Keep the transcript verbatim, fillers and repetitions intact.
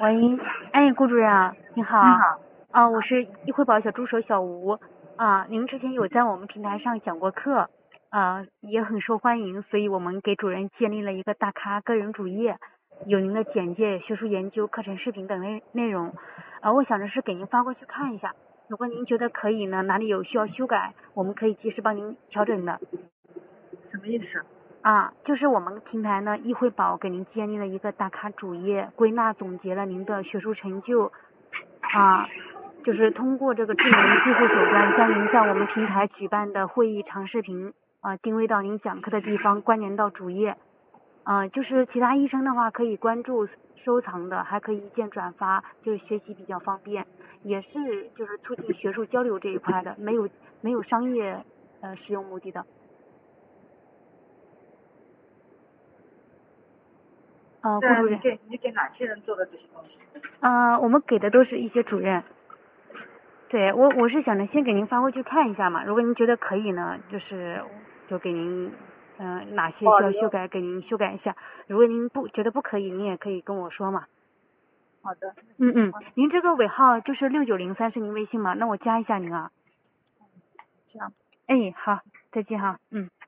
喂，哎，顾主任啊，你好。 你好。 啊，我是易惠宝小助手小吴。啊，您之前有在我们平台上讲过课，啊，也很受欢迎，所以我们给主任建立了一个大咖个人主页，有您的简介、学术研究、课程视频等内内容。啊，我想着是给您发过去看一下，如果您觉得可以呢，哪里有需要修改，我们可以及时帮您调整的。 什么意思？ 啊，就是我们平台呢，易惠宝给您建立了一个大咖主页，归纳总结了您的学术成就，啊，就是通过这个智能技术手段，将您在我们平台举办的会议长视频啊定位到您讲课的地方，关联到主页。啊，就是其他医生的话可以关注收藏的，还可以一键转发，就是学习比较方便，也是就是促进学术交流这一块的，没有没有商业呃使用目的的。呃，顾主任。 你给你给哪些人做的这些东西？ 呃，我们给的都是一些主任。对，我我是想着先给您发过去看一下嘛，如果您觉得可以呢，就是就给您嗯、呃、哪些需要修改给您修改一下，如果您不觉得不可以，您也可以跟我说嘛。 好的。 嗯嗯，您这个尾号就是六九零三是您微信吗？那我加一下您啊。 这样。 哎，好，再见哈，嗯。